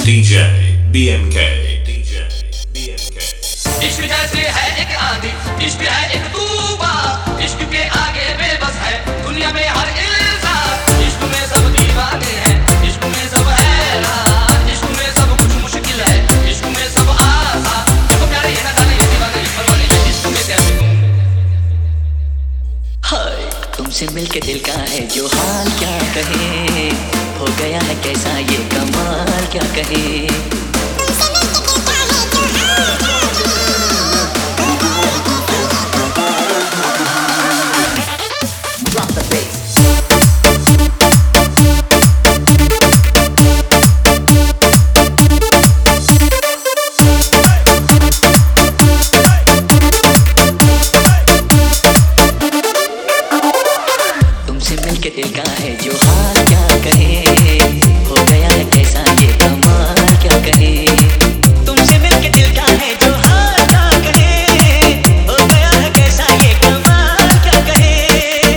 DJ BMK DJ BMK इश्क जैसे है एक आंधी, इश्क है एक तूफान, इश्क के आगे बेबस है दुनिया में हर इंसान। इश्क में सब दीवाने हैं, इश्क में सब हैरान, इश्क में सब कुछ मुश्किल है, इश्क में सब आसान। देखो प्यारे ये ना जाने ये दीवाने इस परवाने में इश्क में कैसे तुम। हाय तुमसे मिलके दिल का है जो हाल क्या कहे, हो गया है कैसा ये कमाल क्या कहे। के दिल का है जो हाल क्या कहे, हो गया है कैसा ये कमाल क्या कहे। तुमसे मिलके दिल का है जो हाल क्या कहे, हो गया है कैसा ये कमाल क्या कहे।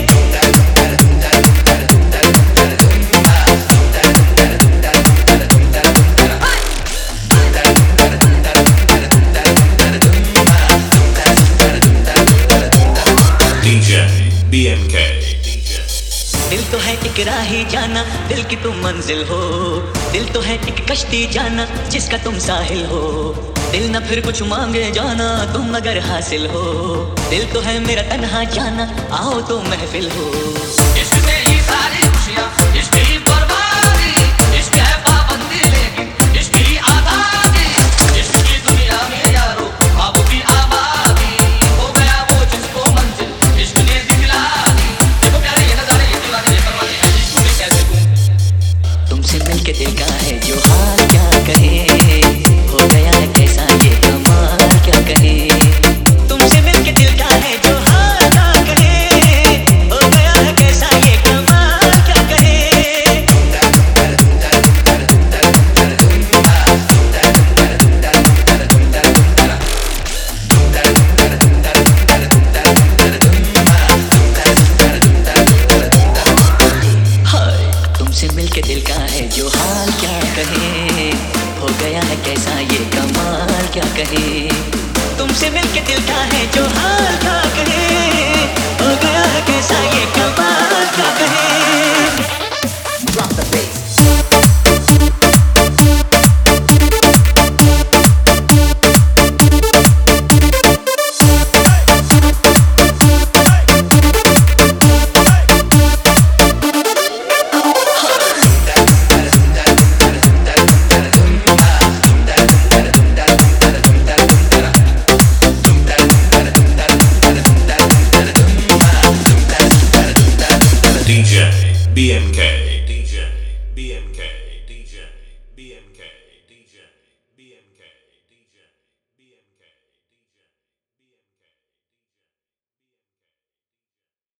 DJ BMK दिल तो है एक राही जाना, दिल की तुम मंजिल हो। दिल तो है एक कश्ती जाना, जिसका तुम साहिल हो। दिल न फिर कुछ मांगे जाना, तुम अगर हासिल हो। दिल तो है मेरा तन्हा जाना, आओ तो महफिल हो। इश्क में ही सारी खुशियाँ, इश्क ही बर्बादी, इश्क है पाबंदी लेकिन इश्क ही आजादी। इश्क की दुनिया में यारो ख्वाब की आबादी, हो गया वो जिसको मंजिल इश्क ने दिखला दी। देखो प्यारे ये नजारे ये दीवाने ये परवाने हैं इश्क में कैसे तुम। तुमसे मिलके दिल का है जो हाल क्या कहे, हो गया है कैसा ये कमाल क्या कहे। तुमसे मिलके दिल का है जो हाल क्या कहे, हो गया है कैसा ये कमाल क्या कहे। हाय तुमसे मिलके दिल का है जो हाल क्या कहे, हो गया है कैसा ये कमाल क्या कहे। तुमसे मिलके दिल का है जो हाल क्या कहे, हो गया है कैसा ये कमाल क्या कहे। DJ BMK